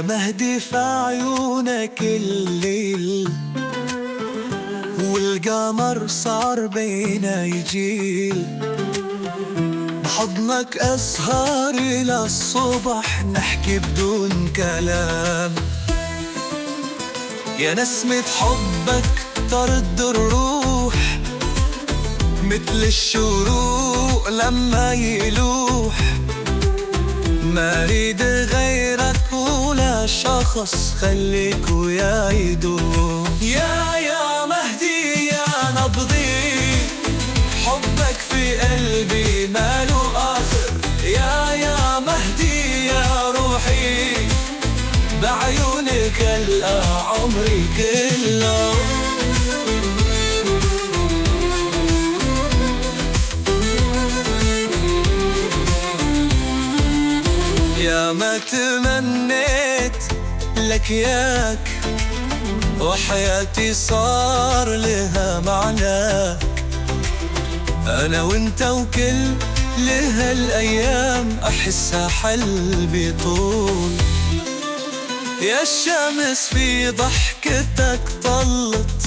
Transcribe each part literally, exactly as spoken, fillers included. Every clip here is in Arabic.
مهدي في عيونك الليل، والقمر صار بينا يجيل. بحضنك أسهر إلى الصبح نحكي بدون كلام. يا نسمة حبك ترد الروح مثل الشروق لما يلوح. ما ريد غيرك ولا شخص، خليك ويا يدوم. يا يا مهدي يا نبضي، حبك في قلبي ماله آخر. يا يا مهدي يا روحي، بعيونك ألقى عمري كله. يا ما تمنيت لك ياك، وحياتي صار لها معناك. أنا وانت وكل لهالأيام أحسها حل بطول. يا الشمس في ضحكتك طلت،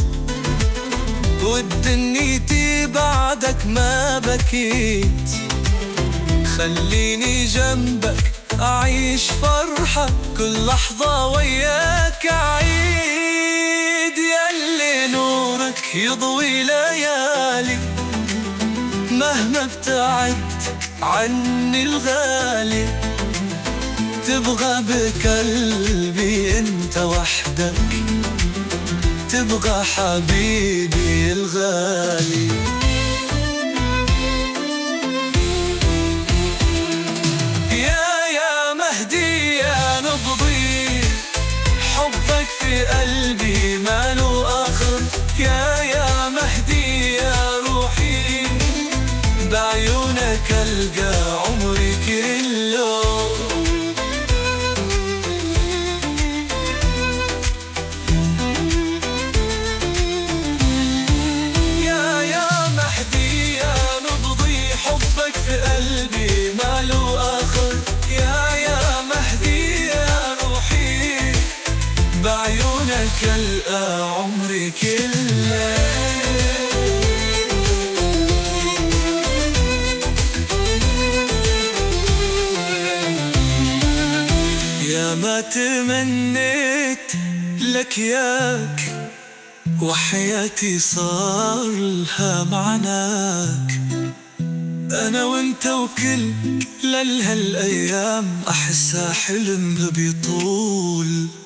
ودنيتي بعدك ما بكيت. خليني جنبك أعيش فرحة، كل لحظة وياك عيد. ياللي نورك يضوي ليالي، مهما ابتعدت عني الغالي. تبغى بقلبي انت وحدك، تبغى حبيبي الغالي. في قلبي ماله آخر. يا يا مهدي يا روحي، بعيونك ألقى عمري كله. يا يا مهدي يا نبضي، حبك في قلبي ماله آخر. يا يا مهدي يا روحي، بعيونك ألقى عمري كله. يا ما تمنيت لك ياك، وحياتي صار لها معناك. أنا وانت وكل لهالأيام أحسها حلم بيطول.